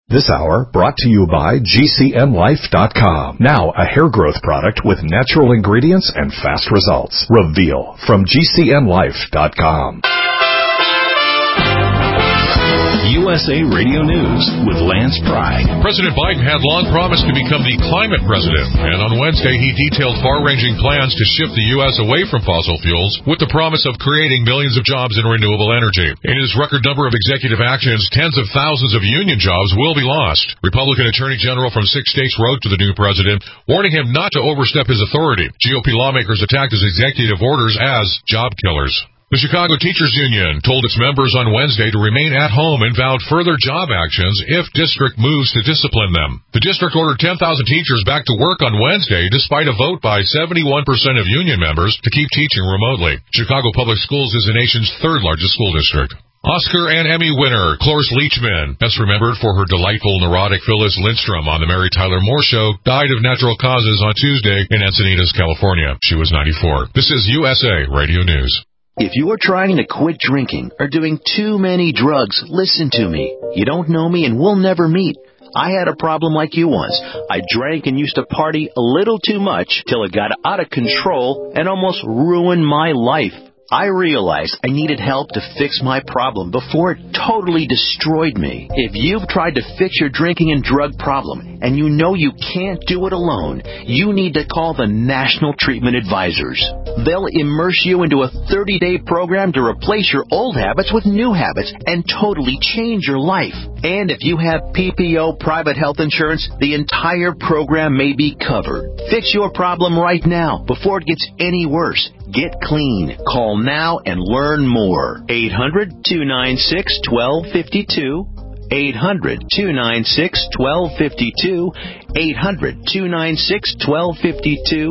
This hour brought to you by GCNlife.com. Now a hair growth product with natural ingredients and fast results. Reveal from GCNlife.com. USA Radio News with Lance Pride. President Biden had long promised to become the climate president, and on Wednesday he detailed far-ranging plans to shift the U.S. away from fossil fuels with the promise of creating millions of jobs in renewable energy. In his record number of executive actions, tens of thousands of union jobs will be lost. Republican Attorney General from 6 states wrote to the new president, warning him not to overstep his authority. GOP lawmakers attacked his executive orders as job killers. The Chicago Teachers Union told its members on Wednesday to remain at home and vowed further job actions if district moves to discipline them. The district ordered 10,000 teachers back to work on Wednesday despite a vote by 71% of union members to keep teaching remotely. Chicago Public Schools is the nation's third largest school district. Oscar and Emmy winner Cloris Leachman, best remembered for her delightful neurotic Phyllis Lindstrom on the Mary Tyler Moore Show, died of natural causes on Tuesday in Encinitas, California. She was 94. This is USA Radio News. If you are trying to quit drinking or doing too many drugs, listen to me. You don't know me and we'll never meet. I had a problem like you once. I drank and used to party a little too much till it got out of control and almost ruined my life. I realized I needed help to fix my problem before it totally destroyed me. If you've tried to fix your drinking and drug problem and you know you can't do it alone, you need to call the National Treatment Advisors. They'll immerse you into a 30-day program to replace your old habits with new habits and totally change your life. And if you have PPO private health insurance, the entire program may be covered. Fix your problem right now before it gets any worse. Get clean. Call now and learn more. 800-296-1252. 800-296-1252. 800-296-1252.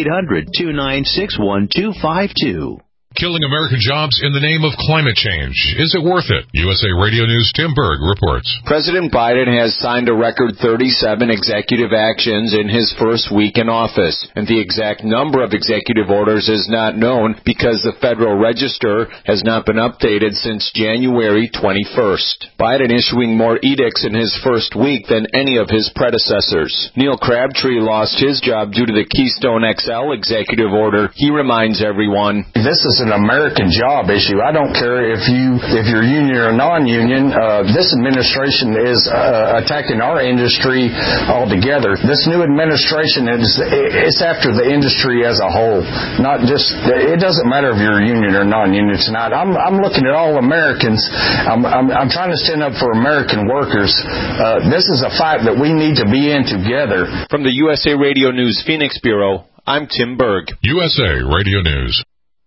800-296-1252. Killing American jobs in the name of climate change. Is it worth it? USA Radio News' Tim Berg reports. President Biden has signed a record 37 executive actions in his first week in office, and the exact number of executive orders is not known because the Federal Register has not been updated since January 21st. Biden issuing more edicts in his first week than any of his predecessors. Neil Crabtree lost his job due to the Keystone XL executive order. He reminds everyone, this is an American job issue. I don't care if you're union or non-union. This administration is attacking our industry altogether. This new administration it's after the industry as a whole. Not just. It doesn't matter if you're union or non-union tonight. I'm looking at all Americans. I'm trying to stand up for American workers. This is a fight that we need to be in together. From the USA Radio News Phoenix Bureau, I'm Tim Berg. USA Radio News.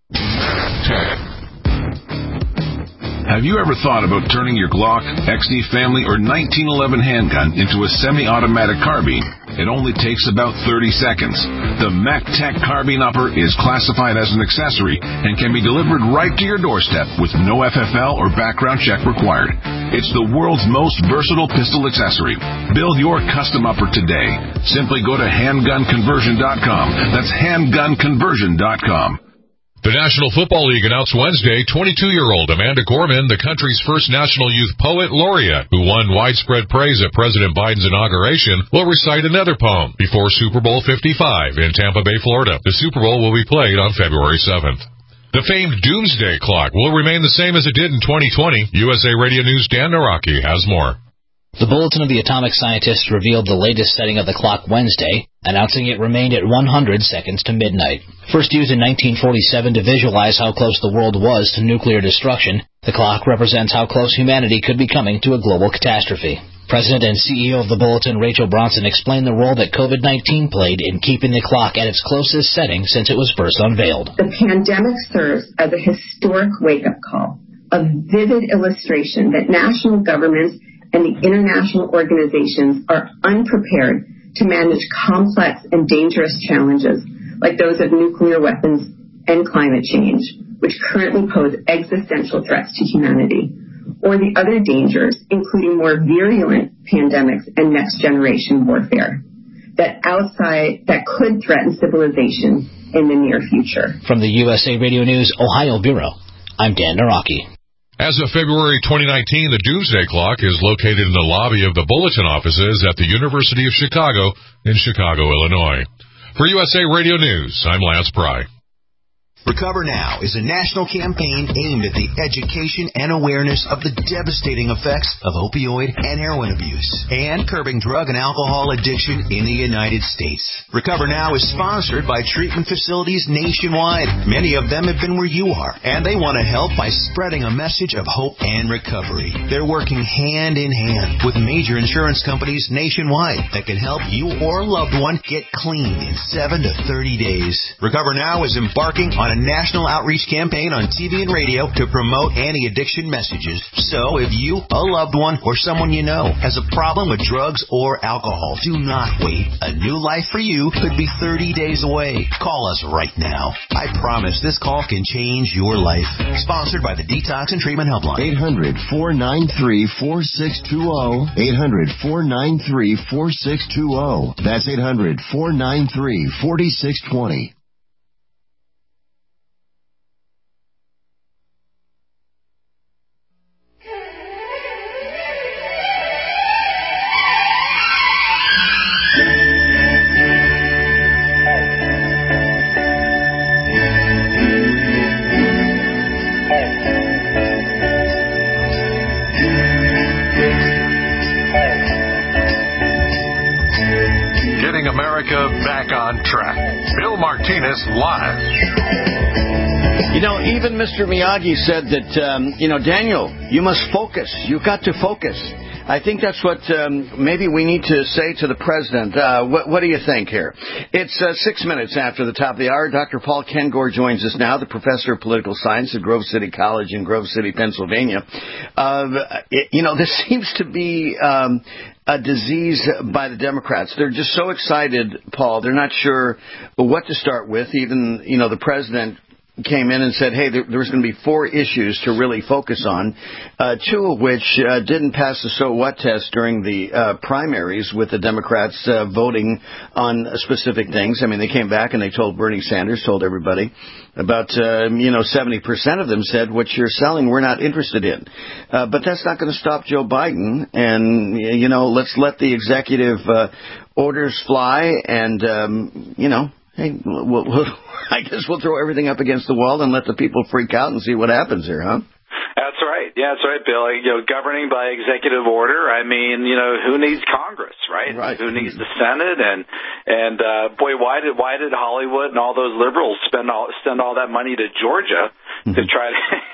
Have you ever thought about turning your Glock, XD Family, or 1911 handgun into a semi-automatic carbine? It only takes about 30 seconds. The MacTech Carbine Upper is classified as an accessory and can be delivered right to your doorstep with no FFL or background check required. It's the world's most versatile pistol accessory. Build your custom upper today. Simply go to handgunconversion.com. That's handgunconversion.com. The National Football League announced Wednesday 22-year-old Amanda Gorman, the country's first National Youth Poet Laureate, who won widespread praise at President Biden's inauguration, will recite another poem before Super Bowl 55 in Tampa Bay, Florida. The Super Bowl will be played on February 7th. The famed Doomsday Clock will remain the same as it did in 2020. USA Radio News' Dan Naraki has more. The Bulletin of the Atomic Scientists revealed the latest setting of the clock Wednesday, announcing it remained at 100 seconds to midnight. First used in 1947 to visualize how close the world was to nuclear destruction, the clock represents how close humanity could be coming to a global catastrophe. President and CEO of the Bulletin, Rachel Bronson, explained the role that COVID-19 played in keeping the clock at its closest setting since it was first unveiled. The pandemic serves as a historic wake-up call, a vivid illustration that national governments and the international organizations are unprepared to manage complex and dangerous challenges like those of nuclear weapons and climate change, which currently pose existential threats to humanity, or the other dangers, including more virulent pandemics and next-generation warfare that could threaten civilization in the near future. From the USA Radio News Ohio Bureau, I'm Dan Naraki. As of February 2019, the Doomsday Clock is located in the lobby of the Bulletin offices at the University of Chicago in Chicago, Illinois. For USA Radio News, I'm Lance Pry. Recover Now is a national campaign aimed at the education and awareness of the devastating effects of opioid and heroin abuse and curbing drug and alcohol addiction in the United States. Recover Now is sponsored by treatment facilities nationwide. Many of them have been where you are, and they want to help by spreading a message of hope and recovery. They're working hand in hand with major insurance companies nationwide that can help you or a loved one get clean in 7 to 30 days. Recover Now is embarking on a national outreach campaign on TV and radio to promote anti-addiction messages. So if you, a loved one, or someone you know has a problem with drugs or alcohol, do not wait. A new life for you could be 30 days away. Call us right now. I promise this call can change your life. Sponsored by the Detox and Treatment Helpline. 800-493-4620. 800-493-4620. That's 800-493-4620. Back on track. Bill Martinez live. You know, even Mr. Miyagi said that, Daniel, you must focus. You've got to focus. I think that's what maybe we need to say to the president. What do you think here? It's 6 minutes after the top of the hour. Dr. Paul Kengor joins us now, the professor of political science at Grove City College in Grove City, Pennsylvania. This seems to be a disease by the Democrats. They're just so excited, Paul. They're not sure what to start with. Even, the president came in and said, hey, there was going to be 4 issues to really focus on, 2 of which didn't pass the so what test during the primaries with the Democrats voting on specific things. I mean, they came back and they told Bernie Sanders, told everybody, about 70% of them said, what you're selling, we're not interested in. But that's not going to stop Joe Biden. And, let's let the executive orders fly and, hey, I guess we'll throw everything up against the wall and let the people freak out and see what happens here, huh? That's right. Yeah, that's right, Bill. Governing by executive order. I mean, who needs Congress, right? Who needs the Senate? And boy, why did Hollywood and all those liberals send all that money to Georgia to try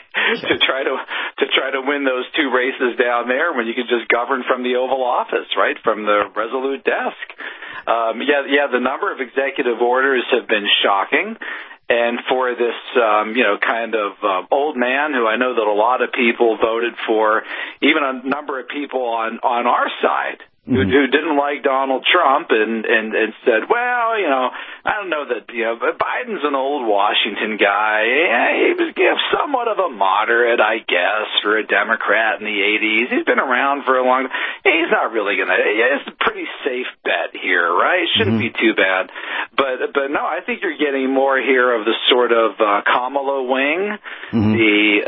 to win those 2 races down there when you could just govern from the Oval Office, right, from the Resolute desk? The number of executive orders have been shocking. And for this, kind of old man who I know that a lot of people voted for, even a number of people on our side who didn't like Donald Trump and said, well, I don't know that, Biden's an old Washington guy. He was somewhat of a moderate, I guess, for a Democrat in the 80s. He's been around for a long time. He's not really going to, it's a pretty safe bet here, right? Shouldn't be too bad. But no, I think you're getting more here of the sort of Kamala wing, the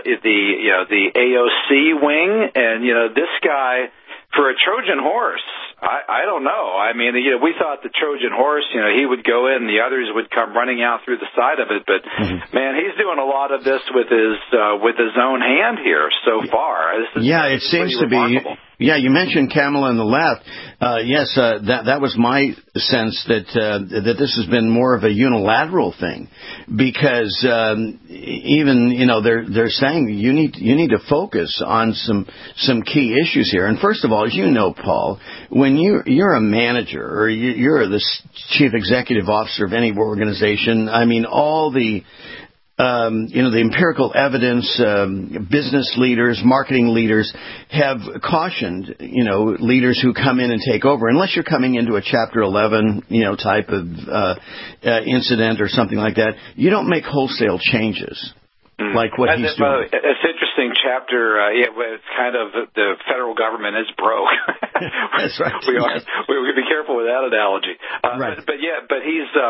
AOC wing, and, this guy, for a Trojan horse, I don't know. I mean, we thought the Trojan horse, he would go in, the others would come running out through the side of it. But man, he's doing a lot of this with his own hand here so far. It seems to remarkable. Be. Yeah, you mentioned Kamala and the left. Yes, that was my sense that this has been more of a unilateral thing, because even they're saying you need to focus on some key issues here. And first of all, as you know, Paul, when you're a manager or you're the chief executive officer of any organization, I mean, all the the empirical evidence, business leaders, marketing leaders have cautioned, leaders who come in and take over, unless you're coming into a Chapter 11, type of incident or something like that, you don't make wholesale changes. Like what he's doing. It's interesting, Chapter. It's kind of the federal government is broke. That's right. We got to be careful with that analogy. Right. But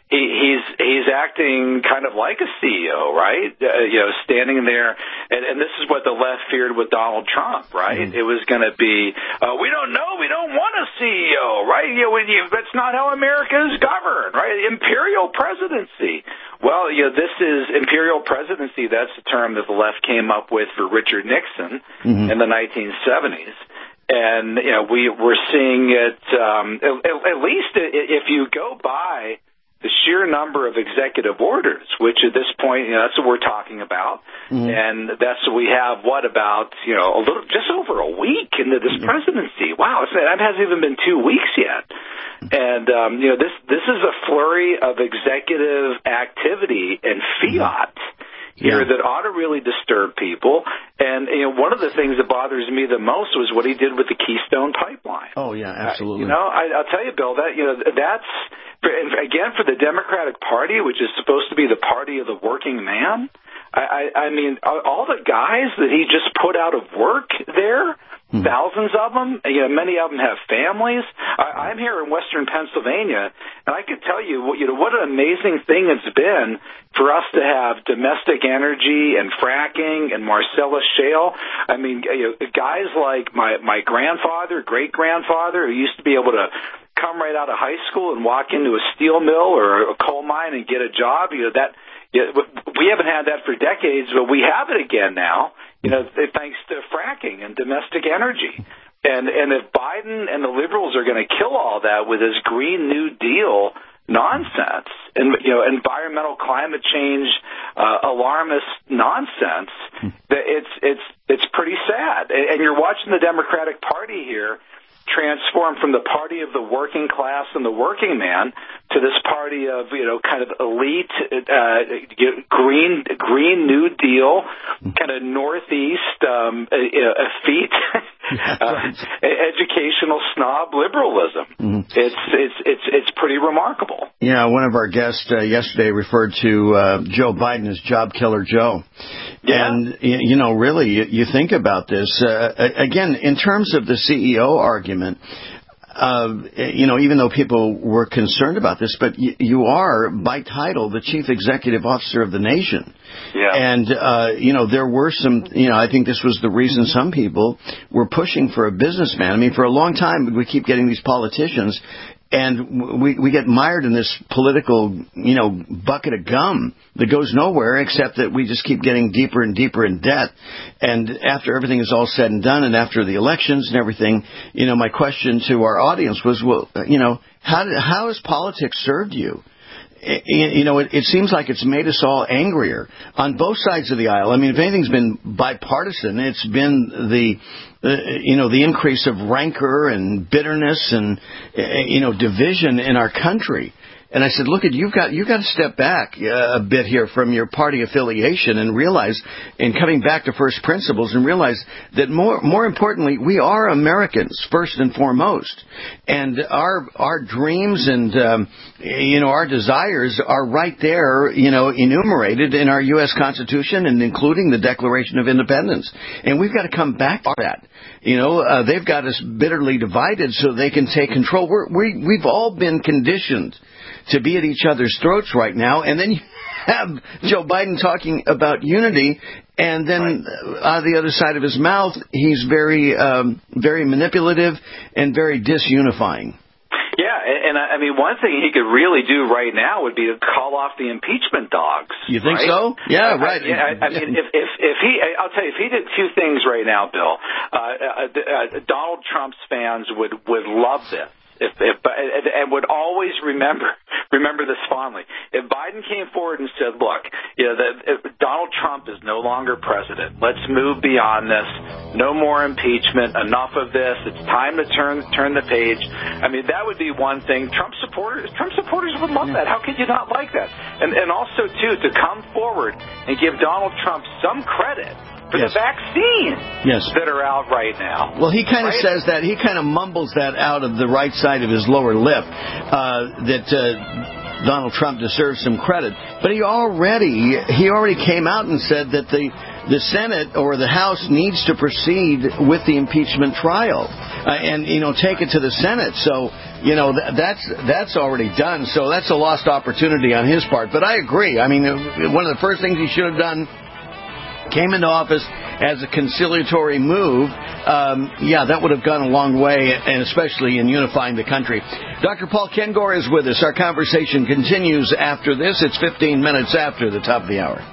he's acting kind of like a CEO, right? Standing there, and this is what the left feared with Donald Trump, right? It was going to be, we don't know, we don't want a CEO, right? That's not how America is governed, right? Imperial presidency. Well, this is imperial presidency. That's the term that the left came up with for Richard Nixon in the 1970s. And, we're seeing it, at least if you go by the sheer number of executive orders, which at this point, that's what we're talking about. And that's what we have, about, just over a week into this presidency. Wow, that hasn't even been 2 weeks yet. And, this is a flurry of executive activity and fiat here that ought to really disturb people. And, one of the things that bothers me the most was what he did with the Keystone Pipeline. Oh, yeah, absolutely. I'll tell you, Bill, that's, again, for the Democratic Party, which is supposed to be the party of the working man, I mean, all the guys that he just put out of work there, thousands of them, many of them have families. I'm here in Western Pennsylvania, and I could tell you, what an amazing thing it's been for us to have domestic energy and fracking and Marcellus Shale. I mean, guys like my grandfather, great-grandfather, who used to be able to come right out of high school and walk into a steel mill or a coal mine and get a job, we haven't had that for decades, but we have it again now, thanks to fracking and domestic energy. And if Biden and the liberals are going to kill all that with his Green New Deal nonsense and, environmental climate change, alarmist nonsense, it's pretty sad. And you're watching the Democratic Party here transform from the party of the working class and the working man to this party of, kind of elite, green New Deal, kind of Northeast, effete, educational snob liberalism. It's pretty remarkable. Yeah, one of our guests yesterday referred to Joe Biden as Job Killer Joe. Yeah. And, really, you think about this. Again, in terms of the CEO argument, even though people were concerned about this, but you are, by title, the chief executive officer of the nation. Yeah. And, there were some, I think this was the reason some people were pushing for a businessman. I mean, for a long time, we keep getting these politicians, and we get mired in this political, bucket of gum that goes nowhere except that we just keep getting deeper and deeper in debt. And after everything is all said and done and after the elections and everything, my question to our audience was, how has politics served you? It seems like it's made us all angrier on both sides of the aisle. I mean, if anything's been bipartisan, it's been the increase of rancor and bitterness and, division in our country. And I said, look, you've got to step back a bit here from your party affiliation and realize, and coming back to first principles, and realize that more importantly, we are Americans first and foremost, and our dreams and our desires are right there, enumerated in our U.S. Constitution and including the Declaration of Independence, and we've got to come back to that. They've got us bitterly divided so they can take control. We've all been conditioned to be at each other's throats right now, and then you have Joe Biden talking about unity, and then on the other side of his mouth, he's very manipulative and very disunifying. Yeah, and I mean, one thing he could really do right now would be to call off the impeachment dogs. You think so? Yeah, right. I mean, if he, I'll tell you, if he did two things right now, Bill, Donald Trump's fans would love this. And would always remember this fondly. If Biden came forward and said, look, Donald Trump is no longer president. Let's move beyond this. No more impeachment. Enough of this. It's time to turn the page. I mean, that would be one thing. Trump supporters would love that. How could you not like that? And also, too, to come forward and give Donald Trump some credit for the vaccines that are out right now. Well, he kind of says that. He kind of mumbles that out of the right side of his lower lip, that Donald Trump deserves some credit. But he already came out and said that the Senate or the House needs to proceed with the impeachment trial and, take it to the Senate. So that's already done. So that's a lost opportunity on his part. But I agree. I mean, one of the first things he should have done, came into office as a conciliatory move, that would have gone a long way, and especially in unifying the country. Dr. Paul Kengor is with us. Our conversation continues after this. It's 15 minutes after the top of the hour.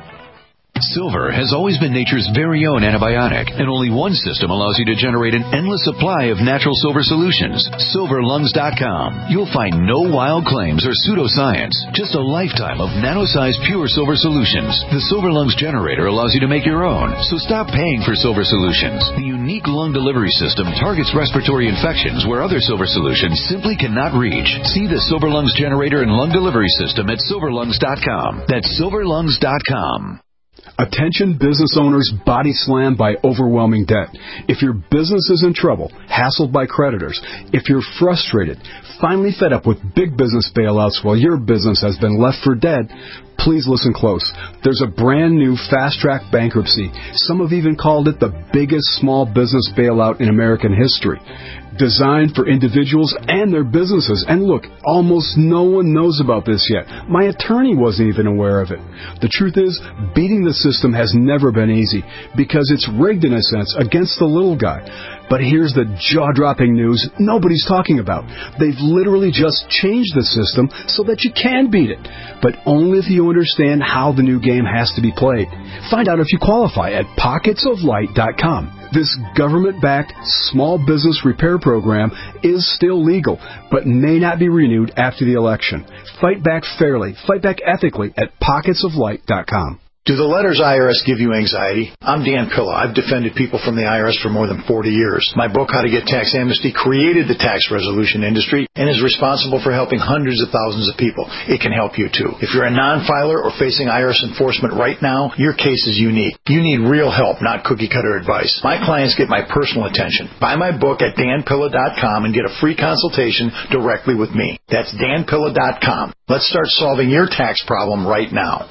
Silver has always been nature's very own antibiotic, and only one system allows you to generate an endless supply of natural silver solutions. SilverLungs.com. You'll find no wild claims or pseudoscience, just a lifetime of nano-sized pure silver solutions. The Silver Lungs generator allows you to make your own, so stop paying for silver solutions. The unique lung delivery system targets respiratory infections where other silver solutions simply cannot reach. See the Silver Lungs generator and lung delivery system at SilverLungs.com. That's SilverLungs.com. Attention business owners body slammed by overwhelming debt. If your business is in trouble, hassled by creditors, if you're frustrated, finally fed up with big business bailouts while your business has been left for dead, please listen close. There's a brand new fast-track bankruptcy. Some have even called it the biggest small business bailout in American history. Designed for individuals and their businesses. And look, almost no one knows about this yet. My attorney wasn't even aware of it. The truth is, beating the system has never been easy because it's rigged in a sense against the little guy. But here's the jaw-dropping news nobody's talking about. They've literally just changed the system so that you can beat it, but only if you understand how the new game has to be played. Find out if you qualify at pocketsoflight.com. This government-backed small business repair program is still legal, but may not be renewed after the election. Fight back fairly, fight back ethically at pocketsoflight.com. Do the letters IRS give you anxiety? I'm Dan Pilla. I've defended people from the IRS for more than 40 years. My book, How to Get Tax Amnesty, created the tax resolution industry and is responsible for helping hundreds of thousands of people. It can help you, too. If you're a non-filer or facing IRS enforcement right now, your case is unique. You need real help, not cookie-cutter advice. My clients get my personal attention. Buy my book at danpilla.com and get a free consultation directly with me. That's danpilla.com. Let's start solving your tax problem right now.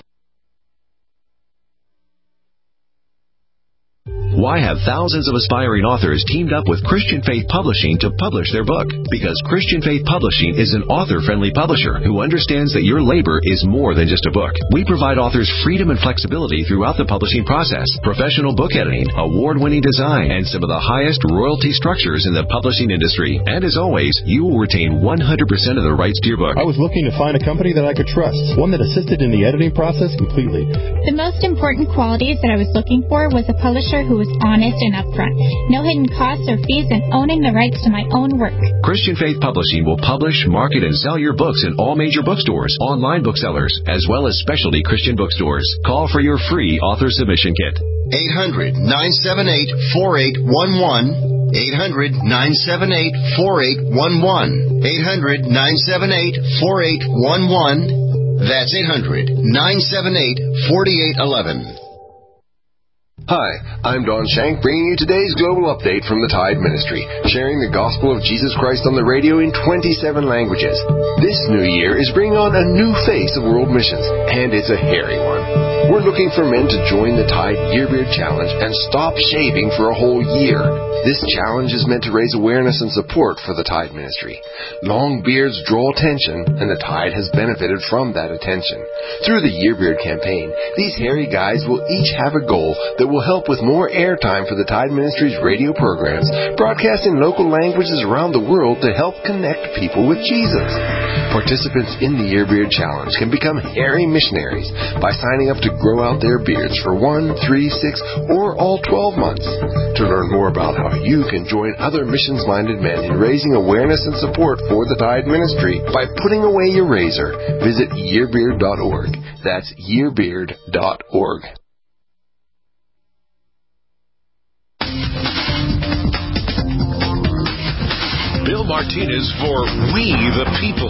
Why have thousands of aspiring authors teamed up with Christian Faith Publishing to publish their book? Because Christian Faith Publishing is an author-friendly publisher who understands that your labor is more than just a book. We provide authors freedom and flexibility throughout the publishing process, professional book editing, award-winning design, and some of the highest royalty structures in the publishing industry. And as always, you will retain 100% of the rights to your book. I was looking to find a company that I could trust, one that assisted in the editing process completely. The most important qualities that I was looking for was a publisher who was honest and upfront, no hidden costs or fees, and owning the rights to my own work. Christian Faith Publishing will publish, market, and sell your books in all major bookstores, online booksellers, as well as specialty Christian bookstores. Call for your free author submission kit. 800-978-4811. 800-978-4811. 800-978-4811. That's 800-978-4811. Hi, I'm Don Shank, bringing you today's global update from the Tide Ministry, sharing the gospel of Jesus Christ on the radio in 27 languages. This new year is bringing on a new face of world missions, and it's a hairy one. We're looking for men to join the Tide Yearbeard Challenge and stop shaving for a whole year. This challenge is meant to raise awareness and support for the Tide Ministry. Long beards draw attention, and the Tide has benefited from that attention. Through the Yearbeard campaign, these hairy guys will each have a goal that will help with more airtime for the Tide Ministry's radio programs, broadcast in local languages around the world to help connect people with Jesus. Participants in the Yearbeard Challenge can become hairy missionaries by signing up to grow out their beards for 1, 3, 6, or all 12 months. To learn more about how you can join other missions-minded men in raising awareness and support for the Tide Ministry by putting away your razor, visit yearbeard.org. That's yearbeard.org. Bill Martinez for We the People.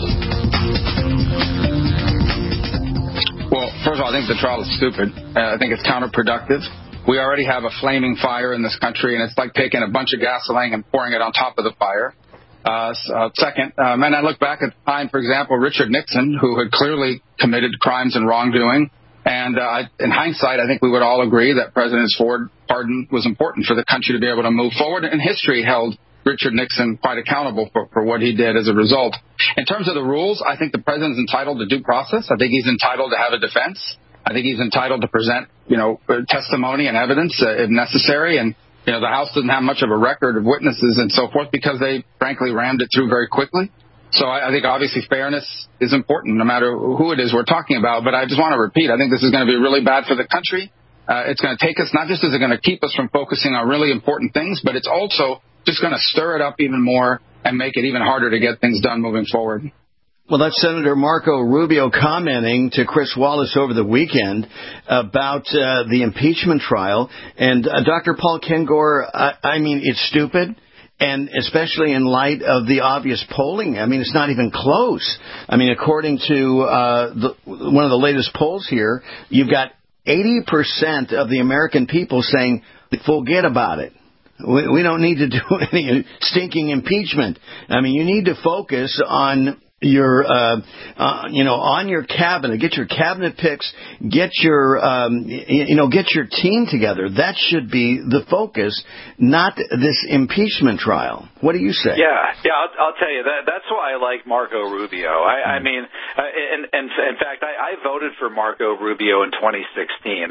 Well, first of all, I think the trial is stupid. I think it's counterproductive. We already have a flaming fire in this country, and it's like taking a bunch of gasoline and pouring it on top of the fire. Second, and I look back at the time, for example, Richard Nixon, who had clearly committed crimes and wrongdoing. And in hindsight, I think we would all agree that President Ford's pardon was important for the country to be able to move forward. And history held Richard Nixon quite accountable for what he did as a result. In terms of the rules, I think the president's entitled to due process. I think he's entitled to have a defense. I think he's entitled to present, testimony and evidence if necessary. And, the House doesn't have much of a record of witnesses and so forth because they, frankly, rammed it through very quickly. So I think, obviously, fairness is important no matter who it is we're talking about. But I just want to repeat, I think this is going to be really bad for the country. It's going to take us, not just is it going to keep us from focusing on really important things, but it's also just going to stir it up even more and make it even harder to get things done moving forward. Well, that's Senator Marco Rubio commenting to Chris Wallace over the weekend about the impeachment trial. And Dr. Paul Kengor, I mean, it's stupid. And especially in light of the obvious polling, I mean, it's not even close. I mean, according to one of the latest polls here, you've got 80% of the American people saying, forget about it. We don't need to do any stinking impeachment. I mean, you need to focus on your, on your cabinet. Get your cabinet picks. Get your, get your team together. That should be the focus, not this impeachment trial. What do you say? Yeah, I'll tell you that's why I like Marco Rubio. I mean, in fact, I voted for Marco Rubio in 2016.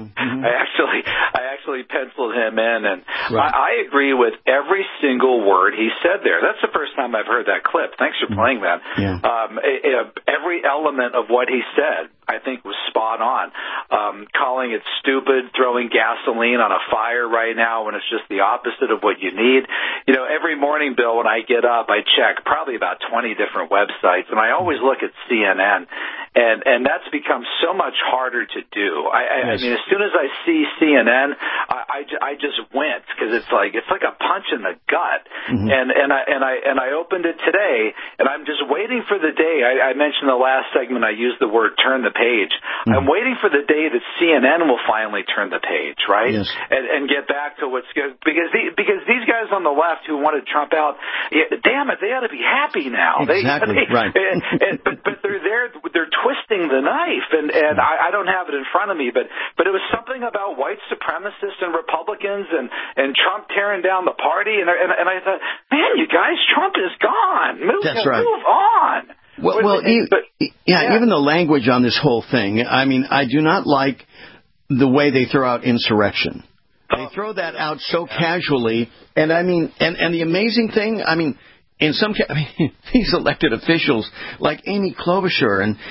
I actually penciled him in, and I agree with every single word he said there. That's the first time I've heard that clip. Thanks for playing that. Yeah. Every element of what he said, I think, was spot on. Calling it stupid, throwing gasoline on a fire right now when it's just the opposite of what you need. Every morning, Bill, when I get up, I check probably about 20 different websites, and I always look at CNN, and that's become so much harder to do. I mean, as soon as I see CNN, I just wince because it's like a punch in the gut. And I opened it today, and I'm just waiting for the day. I mentioned the last segment, I used the word turn the page. I'm waiting for the day that CNN will finally turn the page, right? Yes. And get back to what's good. Because these guys on the left who wanted Trump out, damn it, they ought to be happy now. Exactly, right. But they're twisting the knife, and I don't have it in front of me, but it was something about white supremacists and Republicans and Trump tearing down the party, and I thought, man, you guys, Trump is gone. Move on. Even the language on this whole thing, I mean, I do not like the way they throw out insurrection. They throw that out so casually, and I mean, and the amazing thing, I mean, these elected officials like Amy Klobuchar and,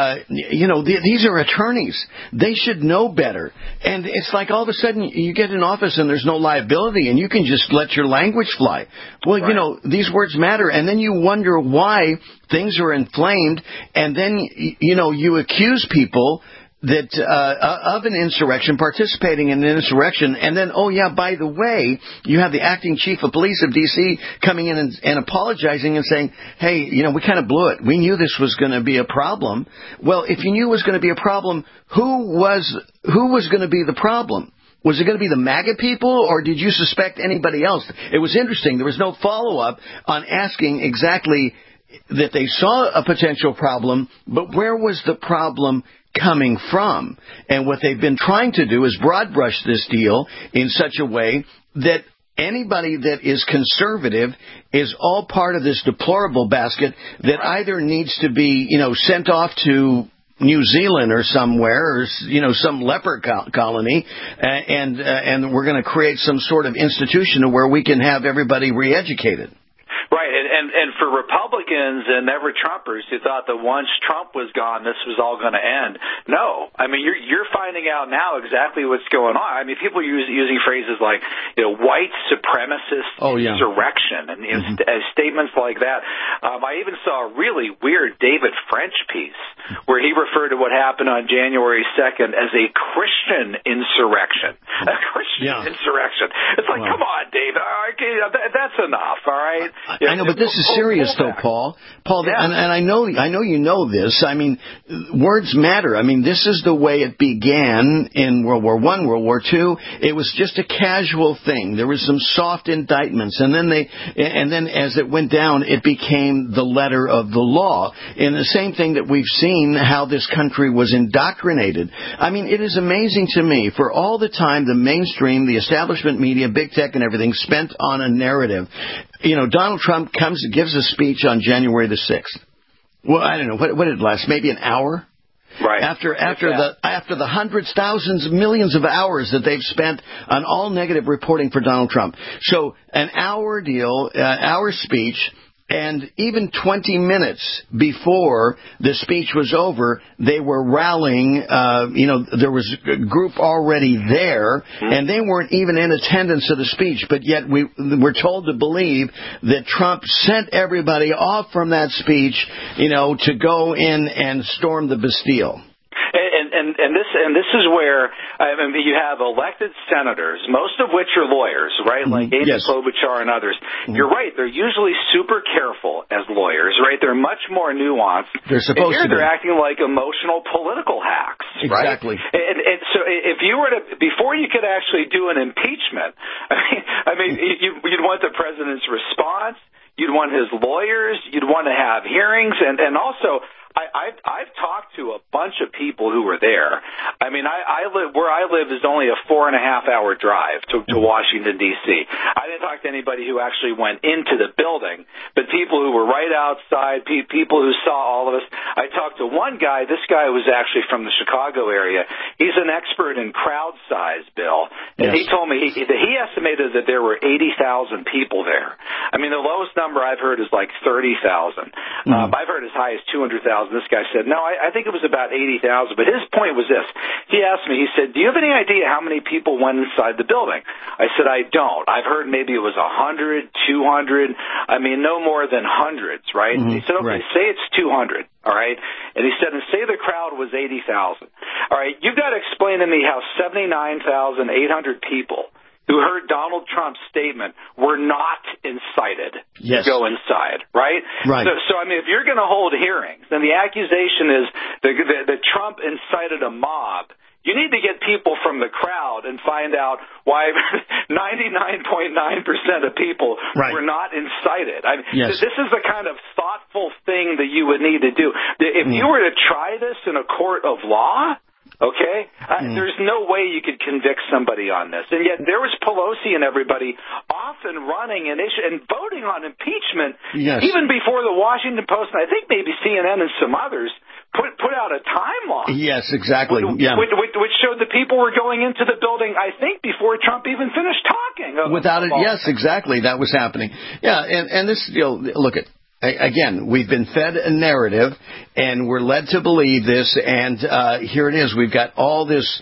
these are attorneys. They should know better. And it's like all of a sudden you get in office and there's no liability and you can just let your language fly. Well, these words matter. And then you wonder why things are inflamed. And then, you accuse people that of an insurrection, participating in an insurrection, and then, by the way, you have the acting chief of police of D.C. coming in and apologizing and saying, hey, we kind of blew it. We knew this was going to be a problem. Well, if you knew it was going to be a problem, who was going to be the problem? Was it going to be the MAGA people, or did you suspect anybody else? It was interesting. There was no follow-up on asking exactly that they saw a potential problem, but where was the problem coming from? And what they've been trying to do is broad brush this deal in such a way that anybody that is conservative is all part of this deplorable basket that either needs to be, sent off to New Zealand or somewhere, or, some leper colony, and we're going to create some sort of institution where we can have everybody re-educated. Right, and for Republicans and ever-Trumpers who thought that once Trump was gone, this was all going to end. No, I mean you're finding out now exactly what's going on. I mean, people are using phrases like white supremacist insurrection and statements like that. I even saw a really weird David French piece where he referred to what happened on January 2nd as a Christian insurrection. A Christian insurrection. It's like, come on, David. Okay, that's enough. All right. I know, but this is serious, though, Paul. And I know you know this. I mean, words matter. I mean, this is the way it began in World War I, World War II. It was just a casual thing. There was some soft indictments, and then as it went down, it became the letter of the law. And the same thing that we've seen how this country was indoctrinated. I mean, it is amazing to me for all the time the mainstream, the establishment media, big tech, and everything spent on a narrative. Donald Trump gives a speech on January the 6th. Well, I don't know. What did it last? Maybe an hour? Right. After the hundreds, thousands, millions of hours that they've spent on all negative reporting for Donald Trump. So an hour deal, hour speech, and even 20 minutes before the speech was over, they were rallying. There was a group already there, and they weren't even in attendance of the speech. But yet we're told to believe that Trump sent everybody off from that speech, to go in and storm the Bastille. And this is where you have elected senators, most of which are lawyers, right? Like Amy Klobuchar and others. You're right; they're usually super careful as lawyers, right? They're much more nuanced. They're supposed to be. They're acting like emotional political hacks, right? Exactly. And so if you were to, before you could actually do an impeachment, you'd want the president's response. You'd want his lawyers. You'd want to have hearings, and also. I've talked to a bunch of people who were there. Where I live is only a 4.5-hour drive to Washington, D.C. I didn't talk to anybody who actually went into the building, but people who were right outside, people who saw all of us. I talked to one guy. This guy was actually from the Chicago area. He's an expert in crowd size, Bill. And he told me he estimated that there were 80,000 people there. The lowest number I've heard is like 30,000. I've heard as high as 200,000. This guy said, no, I think it was about 80,000. But his point was this. He asked me, he said, do you have any idea how many people went inside the building? I said, I don't. I've heard maybe it was 100, 200. No more than hundreds, right? He said, okay, say it's 200. All right. And he said, and say the crowd was 80,000. All right. You've got to explain to me how 79,800 people who heard Donald Trump's statement were not incited to go inside, right? Right. So if you're going to hold hearings, then the accusation is that Trump incited a mob. You need to get people from the crowd and find out why 99.9% of people were not incited. This is the kind of thoughtful thing that you would need to do. If you were to try this in a court of law, okay? There's no way you could convict somebody on this. And yet there was Pelosi and everybody off and running and voting on impeachment even before the Washington Post and I think maybe CNN and some others put out a timeline. Yes, exactly. Which showed that people were going into the building, I think, before Trump even finished talking. Yes, exactly. That was happening. Yeah, and this, look at. Again, we've been fed a narrative, and we're led to believe this, and here it is. We've got all this,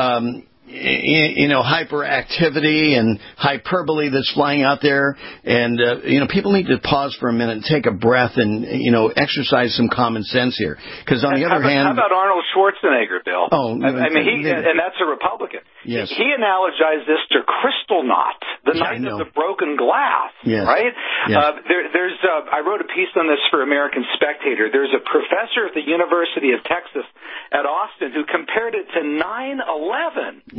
hyperactivity and hyperbole that's flying out there, and, people need to pause for a minute and take a breath and, exercise some common sense here. Because on the other hand... How about Arnold Schwarzenegger, Bill? Oh, and that's a Republican. Yes. He analogized this to Crystal Knot, the night of the broken glass, right? Yes. I wrote a piece on this for American Spectator. There's a professor at the University of Texas at Austin who compared it to 9/11.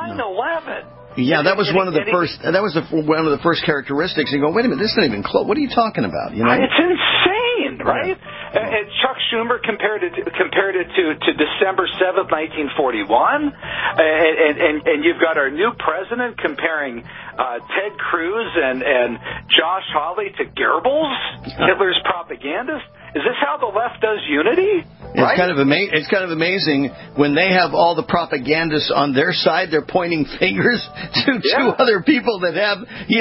9/11. Yeah, that was one of the first. That was one of the first characteristics. You go, wait a minute, this isn't even close. What are you talking about? It's insane, right? And Chuck Schumer compared it to December 7th, 1941, and you've got our new president comparing Ted Cruz and Josh Hawley to Goebbels, Hitler's propagandist. Is this how the left does unity? It's kind of amazing when they have all the propagandists on their side. They're pointing fingers to other people that have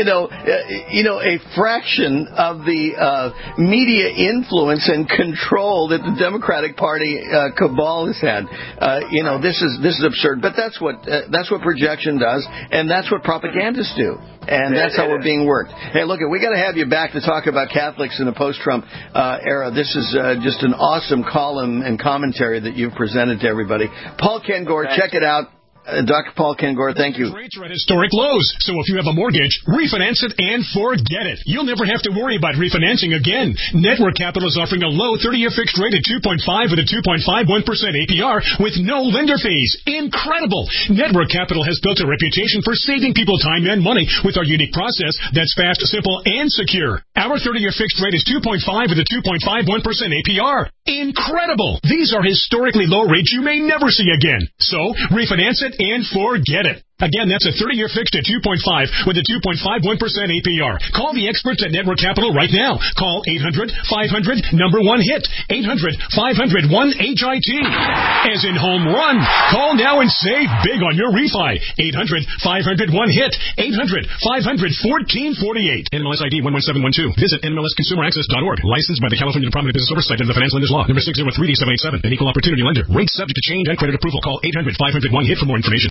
a fraction of the media influence and control that the Democratic Party cabal has had. This is absurd. But that's what projection does, and that's what propagandists do. And that's how we're being worked. Hey, look, we got to have you back to talk about Catholics in the post-Trump era. This is just an awesome column and commentary that you've presented to everybody. Paul Kengor, check it out. Dr. Paul Kengor, thank you. Rates are at historic lows, so if you have a mortgage, refinance it and forget it. You'll never have to worry about refinancing again. Network Capital is offering a low 30-year fixed rate at 2.5 with a 2.51% APR with no lender fees. Incredible! Network Capital has built a reputation for saving people time and money with our unique process that's fast, simple, and secure. Our 30-year fixed rate is 2.5 with a 2.51% APR. Incredible! These are historically low rates you may never see again. So, refinance it and forget it. Again, that's a 30-year fixed at 2.5 with a 2.51% APR. Call the experts at Network Capital right now. Call 800-500-1-HIT. 800-500-1-HIT. As in home run. Call now and save big on your refi. 800-500-1-HIT. 800-500-1448. NMLS ID 11712. Visit NMLSConsumerAccess.org. Licensed by the California Department of Business Oversight and the Financial Lenders Law. Number 603D787. An equal opportunity lender. Rates subject to change and credit approval. Call 800-500-1-HIT for more information.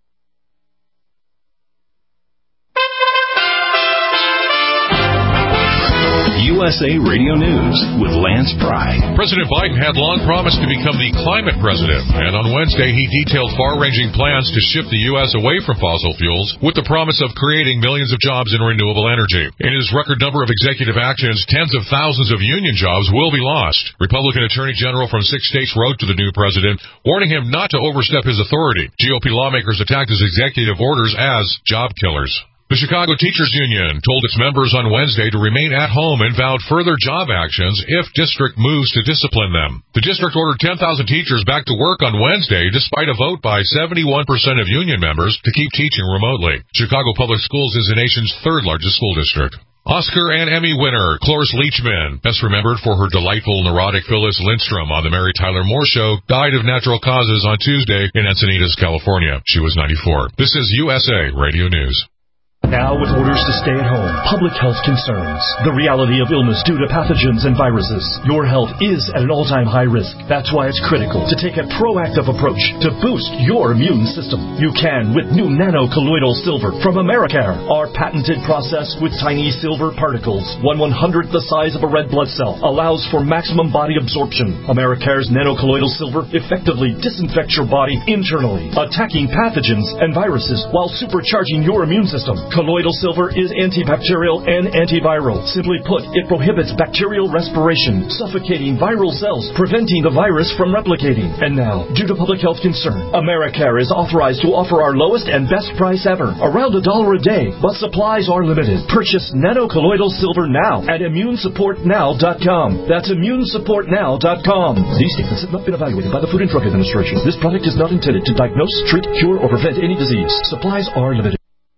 USA Radio News with Lance Pry. President Biden had long promised to become the climate president, and on Wednesday he detailed far-ranging plans to shift the U.S. away from fossil fuels with the promise of creating millions of jobs in renewable energy. In his record number of executive actions, tens of thousands of union jobs will be lost. Republican Attorney General from 6 states wrote to the new president, warning him not to overstep his authority. GOP lawmakers attacked his executive orders as job killers. The Chicago Teachers Union told its members on Wednesday to remain at home and vowed further job actions if district moves to discipline them. The district ordered 10,000 teachers back to work on Wednesday despite a vote by 71% of union members to keep teaching remotely. Chicago Public Schools is the nation's third largest school district. Oscar and Emmy winner Cloris Leachman, best remembered for her delightful neurotic Phyllis Lindstrom on the Mary Tyler Moore Show, died of natural causes on Tuesday in Encinitas, California. She was 94. This is USA Radio News. Now with orders to stay at home, public health concerns, the reality of illness due to pathogens and viruses. Your health is at an all-time high risk. That's why it's critical to take a proactive approach to boost your immune system. You can with new nano-colloidal silver from Americare. Our patented process with tiny silver particles, 1/100th the size of a red blood cell, allows for maximum body absorption. Americare's nano-colloidal silver effectively disinfects your body internally, attacking pathogens and viruses while supercharging your immune system. Colloidal silver is antibacterial and antiviral. Simply put, it prohibits bacterial respiration, suffocating viral cells, preventing the virus from replicating. And now, due to public health concern, Americare is authorized to offer our lowest and best price ever, around $1 a day, but supplies are limited. Purchase nano-colloidal silver now at immunesupportnow.com. That's immunesupportnow.com. These statements have not been evaluated by the Food and Drug Administration. This product is not intended to diagnose, treat, cure, or prevent any disease. Supplies are limited.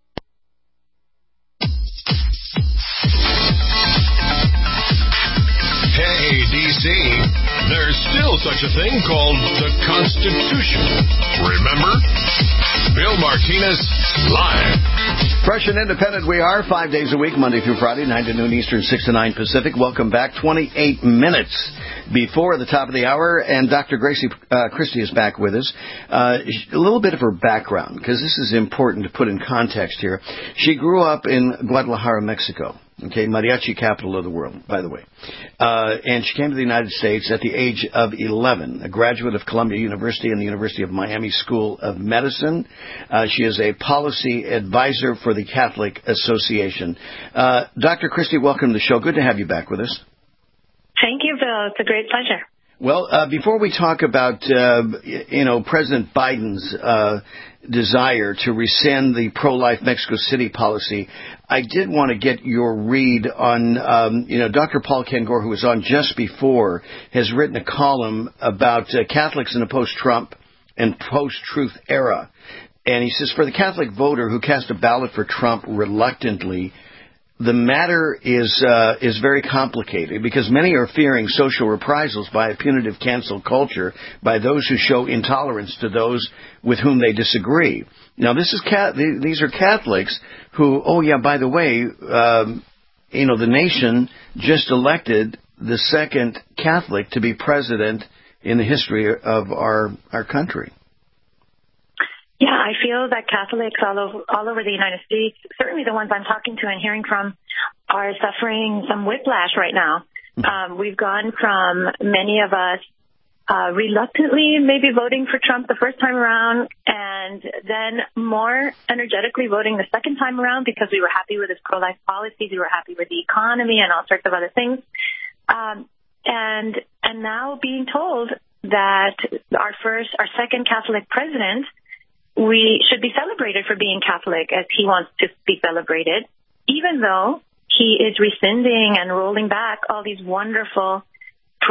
There's still such a thing called the Constitution. Remember? Bill Martinez, live. Fresh and independent we are, 5 days a week, Monday through Friday, 9 to noon Eastern, 6 to 9 Pacific. Welcome back. 28 minutes before the top of the hour, and Dr. Gracie Christie is back with us. A little bit of her background, because this is important to put in context here. She grew up in Guadalajara, Mexico. Okay, mariachi capital of the world, by the way. And she came to the United States at the age of 11, a graduate of Columbia University and the University of Miami School of Medicine. She is a policy advisor for the Catholic Association. Dr. Christie, welcome to the show. Good to have you back with us. Thank you, Bill. It's a great pleasure. Well, before we talk about, President Biden's desire to rescind the pro-life Mexico City policy, I did want to get your read on, Dr. Paul Kengor, who was on just before, has written a column about Catholics in a post-Trump and post-truth era. And he says, for the Catholic voter who cast a ballot for Trump reluctantly, the matter is very complicated because many are fearing social reprisals by a punitive cancel culture by those who show intolerance to those with whom they disagree. Now, these are Catholics who, by the way, the nation just elected the second Catholic to be president in the history of our country. Yeah, I feel that Catholics all over the United States, certainly the ones I'm talking to and hearing from, are suffering some whiplash right now. We've gone from many of us reluctantly maybe voting for Trump the first time around and then more energetically voting the second time around because we were happy with his pro-life policies, we were happy with the economy and all sorts of other things. And now being told that our second Catholic president, we should be celebrated for being Catholic as he wants to be celebrated, even though he is rescinding and rolling back all these wonderful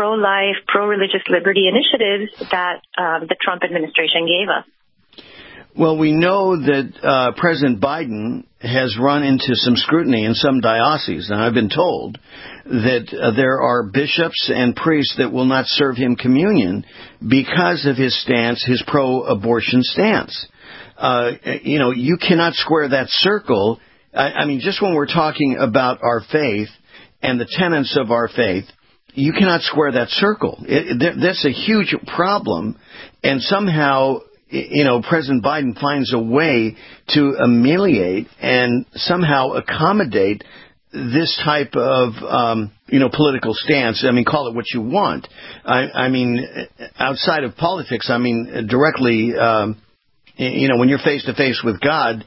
pro-life, pro-religious liberty initiatives that the Trump administration gave us. Well, we know that President Biden has run into some scrutiny in some dioceses, and I've been told that there are bishops and priests that will not serve him communion because of his stance, his pro-abortion stance. You cannot square that circle. I mean, just when we're talking about our faith and the tenets of our faith, you cannot square that circle. That's a huge problem, and somehow, President Biden finds a way to ameliorate and somehow accommodate this type of, political stance. I mean, call it what you want. I mean, outside of politics, I mean, directly, when you're face to face with God,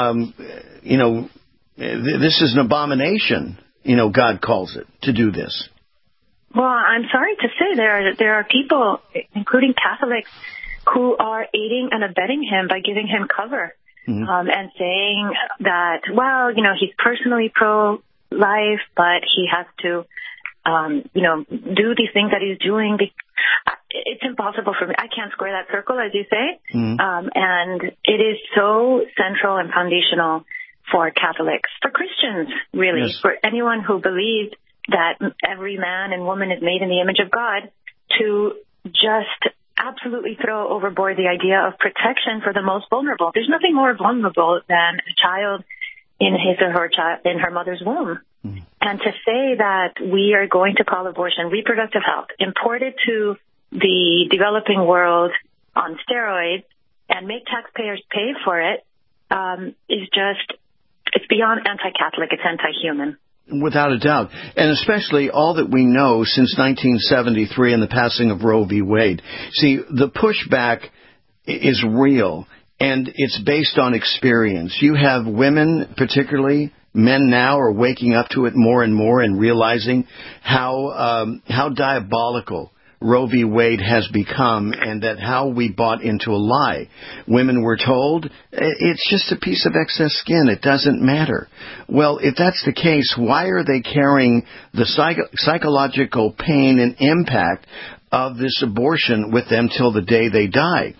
this is an abomination, God calls it, to do this. Well, I'm sorry to say there are people, including Catholics, who are aiding and abetting him by giving him cover, and saying that, he's personally pro-life, but he has to, do these things that he's doing. It's impossible for me. I can't square that circle, as you say, and it is so central and foundational for Catholics, for Christians, really, yes. For anyone who believes that every man and woman is made in the image of God, to just absolutely throw overboard the idea of protection for the most vulnerable. There's nothing more vulnerable than a child in his or her in her mother's womb. And to say that we are going to call abortion reproductive health imported to the developing world on steroids and make taxpayers pay for it is just, it's beyond anti-Catholic, it's anti-human. Without a doubt. And especially all that we know since 1973 and the passing of Roe v. Wade. See, the pushback is real, and it's based on experience. You have women, particularly men now, are waking up to it more and more and realizing how diabolical Roe v. Wade has become, and that how we bought into a lie. Women were told, it's just a piece of excess skin, it doesn't matter. Well, if that's the case, why are they carrying the psychological pain and impact of this abortion with them till the day they die?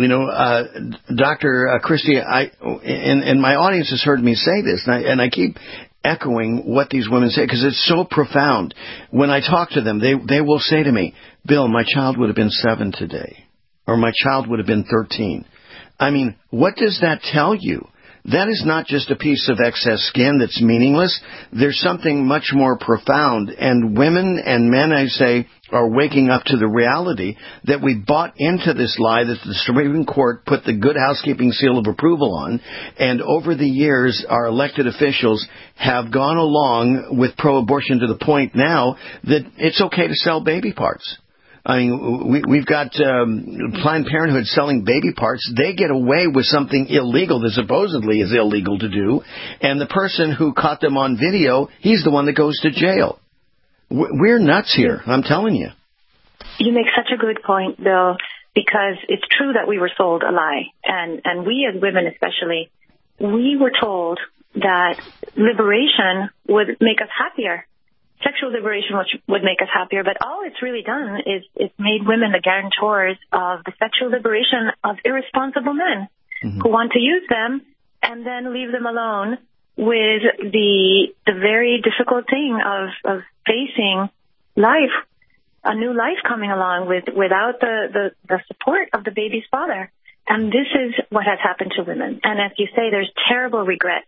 Dr. Christie, and my audience has heard me say this, and I keep echoing what these women say, because it's so profound. When I talk to them, they will say to me, Bill, my child would have been 7 today, or my child would have been 13. I mean, what does that tell you? That is not just a piece of excess skin that's meaningless. There's something much more profound. And women and men, I say, are waking up to the reality that we bought into this lie that the Supreme Court put the Good Housekeeping seal of approval on. And over the years, our elected officials have gone along with pro-abortion to the point now that it's okay to sell baby parts. I mean, we've got Planned Parenthood selling baby parts. They get away with something illegal that supposedly is illegal to do, and the person who caught them on video, he's the one that goes to jail. We're nuts here, I'm telling you. You make such a good point, Bill, because it's true that we were sold a lie, and we as women especially, we were told that liberation would make us happier. Sexual liberation would make us happier, but all it's really done is it's made women the guarantors of the sexual liberation of irresponsible men who want to use them and then leave them alone with the very difficult thing of facing life, a new life coming along without the support of the baby's father. And this is what has happened to women. And as you say, there's terrible regret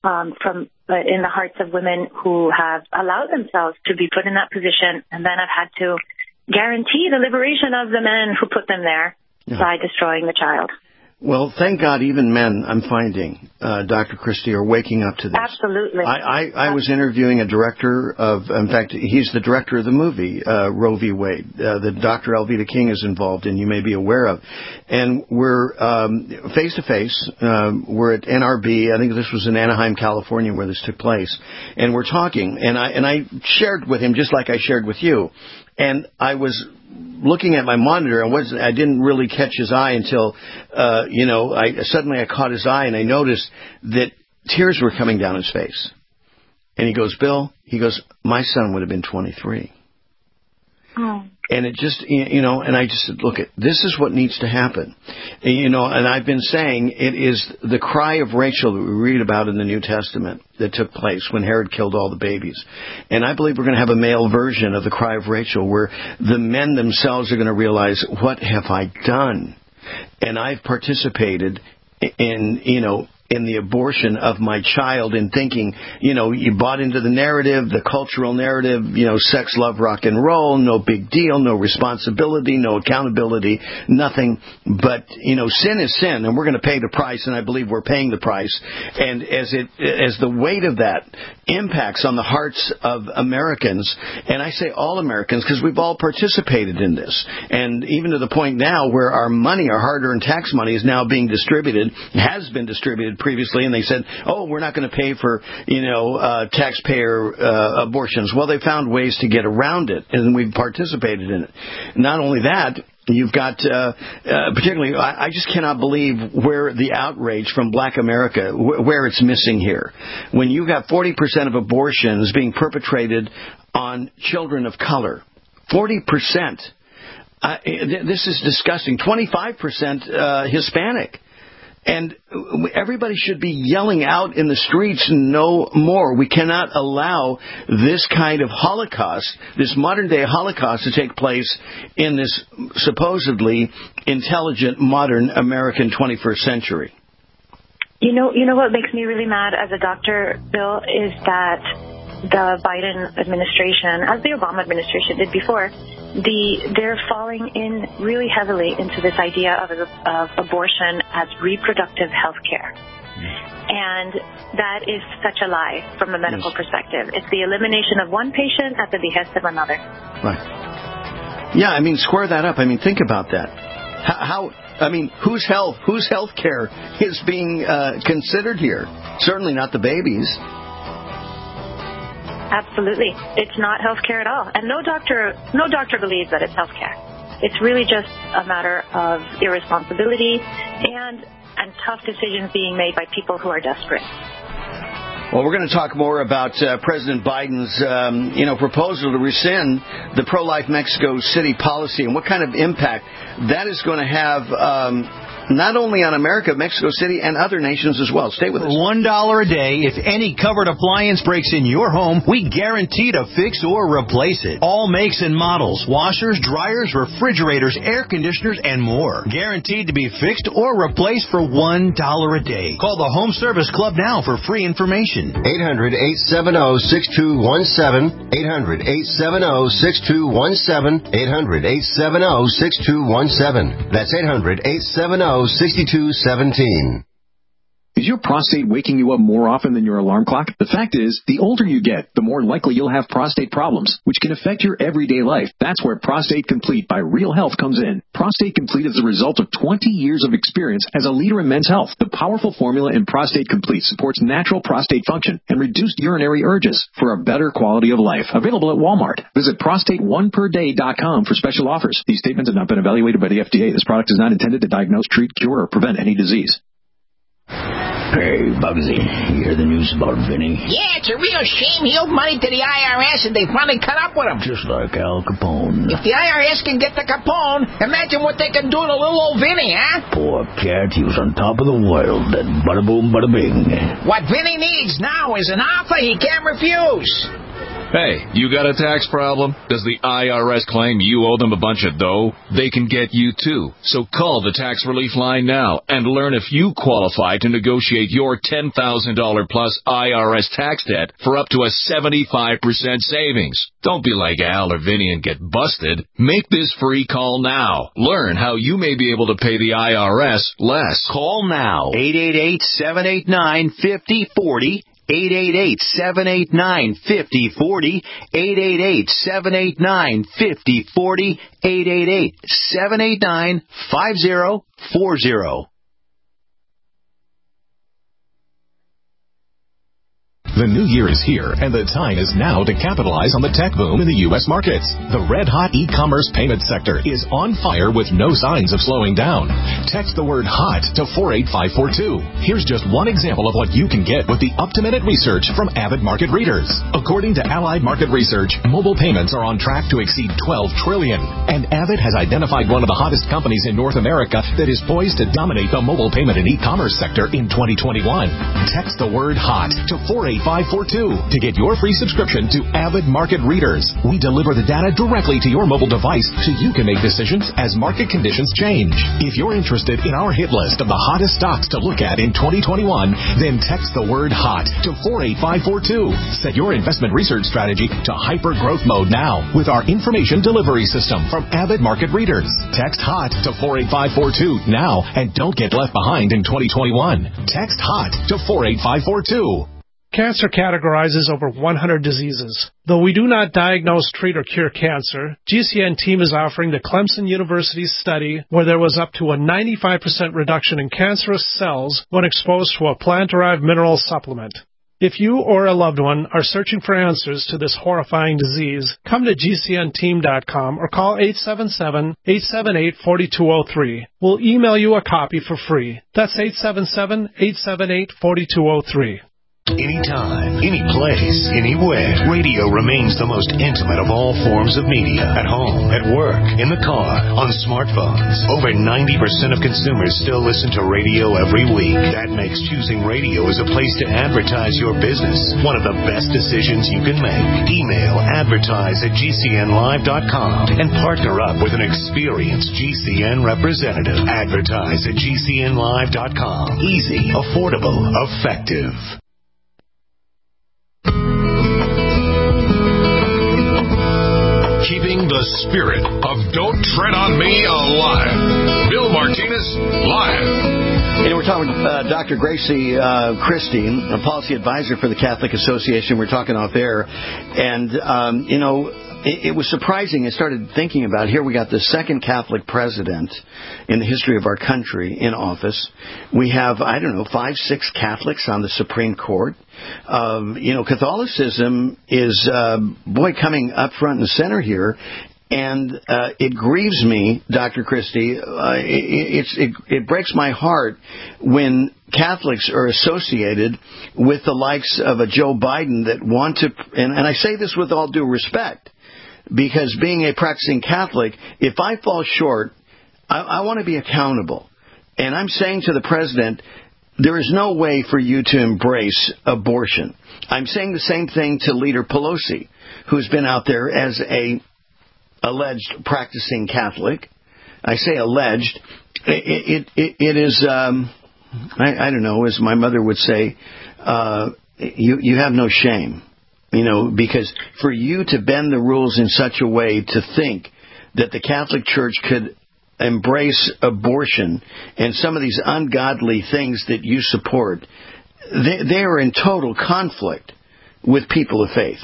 in the hearts of women who have allowed themselves to be put in that position and then have had to guarantee the liberation of the men who put them there by destroying the child. Well, thank God even men, I'm finding, Dr. Christie, are waking up to this. Absolutely. I was interviewing a director in fact, he's the director of the movie, Roe v. Wade, that Dr. Alveda King is involved in, you may be aware of. And we're face-to-face. We're at NRB. I think this was in Anaheim, California, where this took place. And we're talking, and I shared with him, just like I shared with you. And I was looking at my monitor, I didn't really catch his eye until, I caught his eye and I noticed that tears were coming down his face. And he goes, Bill, my son would have been 23. Oh. And it just, and I just said, look, this is what needs to happen. And I've been saying it is the cry of Rachel that we read about in the New Testament that took place when Herod killed all the babies. And I believe we're going to have a male version of the cry of Rachel where the men themselves are going to realize, what have I done? And I've participated in the abortion of my child, in thinking, you bought into the narrative, the cultural narrative, sex, love, rock and roll, no big deal, no responsibility, no accountability, nothing. But, sin is sin, and we're going to pay the price, and I believe we're paying the price. And as the weight of that impacts on the hearts of Americans, and I say all Americans because we've all participated in this, and even to the point now where our money, our hard-earned tax money, is now being distributed, has been distributed previously, and they said, we're not going to pay for, taxpayer abortions. Well, they found ways to get around it, and we've participated in it. Not only that, you've got, particularly, I just cannot believe where the outrage from Black America, where it's missing here. When you've got 40% of abortions being perpetrated on children of color, 40%. This is disgusting. 25% Hispanic. And everybody should be yelling out in the streets no more. We cannot allow this kind of Holocaust, this modern-day Holocaust, to take place in this supposedly intelligent, modern American 21st century. You know what makes me really mad as a doctor, Bill, is that the Biden administration, as the Obama administration did before, they're falling in really heavily into this idea of abortion as reproductive health care. And that is such a lie from a medical perspective. It's the elimination of one patient at the behest of another. Right. Yeah, square that up. Think about that. Whose health care is being considered here? Certainly not the babies. Absolutely. It's not health care at all. And no doctor believes that it's health care. It's really just a matter of irresponsibility and tough decisions being made by people who are desperate. Well, we're going to talk more about President Biden's, proposal to rescind the pro-life Mexico City policy and what kind of impact that is going to have not only on America, Mexico City, and other nations as well. Stay with us. For $1 a day, if any covered appliance breaks in your home, we guarantee to fix or replace it. All makes and models, washers, dryers, refrigerators, air conditioners, and more. Guaranteed to be fixed or replaced for $1 a day. Call the Home Service Club now for free information. 800-870-6217. 800-870-6217. 800-870-6217. That's 800-870-6217. Is your prostate waking you up more often than your alarm clock? The fact is, the older you get, the more likely you'll have prostate problems, which can affect your everyday life. That's where Prostate Complete by Real Health comes in. Prostate Complete is the result of 20 years of experience as a leader in men's health. The powerful formula in Prostate Complete supports natural prostate function and reduced urinary urges for a better quality of life. Available at Walmart. Visit prostate1perday.com for special offers. These statements have not been evaluated by the FDA. This product is not intended to diagnose, treat, cure, or prevent any disease. Hey, Bugsy, you hear the news about Vinny? Yeah, it's a real shame. He owed money to the IRS and they finally caught up with him. Just like Al Capone. If the IRS can get to Capone, imagine what they can do to little old Vinny, huh? Poor cat, he was on top of the world. Then bada boom, bada bing. What Vinny needs now is an offer he can't refuse. Hey, you got a tax problem? Does the IRS claim you owe them a bunch of dough? They can get you too. So call the Tax Relief Line now and learn if you qualify to negotiate your $10,000 plus IRS tax debt for up to a 75% savings. Don't be like Al or Vinny and get busted. Make this free call now. Learn how you may be able to pay the IRS less. Call now. 888-789-5040. 888-789-5040, 888-789-5040, 888-789-5040. The new year is here, and the time is now to capitalize on the tech boom in the U.S. markets. The red-hot e-commerce payment sector is on fire with no signs of slowing down. Text the word HOT to 48542. Here's just one example of what you can get with the up-to-minute research from Avid Market Readers. According to Allied Market Research, mobile payments are on track to exceed $12 trillion. And Avid has identified one of the hottest companies in North America that is poised to dominate the mobile payment and e-commerce sector in 2021. Text the word HOT to 48542 to get your free subscription to Avid Market Readers. We deliver the data directly to your mobile device so you can make decisions as market conditions change. If you're interested in our hit list of the hottest stocks to look at in 2021, then text the word HOT to 48542. Set your investment research strategy to hyper growth mode now with our information delivery system from Avid Market Readers. Text HOT to 48542 now and don't get left behind in 2021. Text HOT to 48542. Cancer categorizes over 100 diseases. Though we do not diagnose, treat, or cure cancer, GCN team is offering the Clemson University study where there was up to a 95% reduction in cancerous cells when exposed to a plant-derived mineral supplement. If you or a loved one are searching for answers to this horrifying disease, come to GCNteam.com or call 877-878-4203. We'll email you a copy for free. That's 877-878-4203. Anytime, any place, anywhere, radio remains the most intimate of all forms of media. At home, at work, in the car, on smartphones. Over 90% of consumers still listen to radio every week. That makes choosing radio as a place to advertise your business one of the best decisions you can make. Email advertise@gcnlive.com and partner up with an experienced GCN representative. Advertise@gcnlive.com. Easy, affordable, effective. Keeping the spirit of Don't Tread on Me alive. Bill Martinez, live. We're talking with Dr. Gracie Christie, a policy advisor for the Catholic Association. We're talking off air. And, it was surprising. I started thinking about it. Here we got the second Catholic president in the history of our country in office. We have, 5-6 Catholics on the Supreme Court. Catholicism is, coming up front and center here. And it grieves me, Dr. Christie. It breaks my heart when Catholics are associated with the likes of a Joe Biden that want to, and I say this with all due respect, because being a practicing Catholic, if I fall short, I want to be accountable. And I'm saying to the president, there is no way for you to embrace abortion. I'm saying the same thing to Leader Pelosi, who's been out there as a alleged practicing Catholic. I say alleged. It is, I don't know, as my mother would say, you have no shame. Because for you to bend the rules in such a way to think that the Catholic Church could embrace abortion and some of these ungodly things that you support, they are in total conflict with people of faith.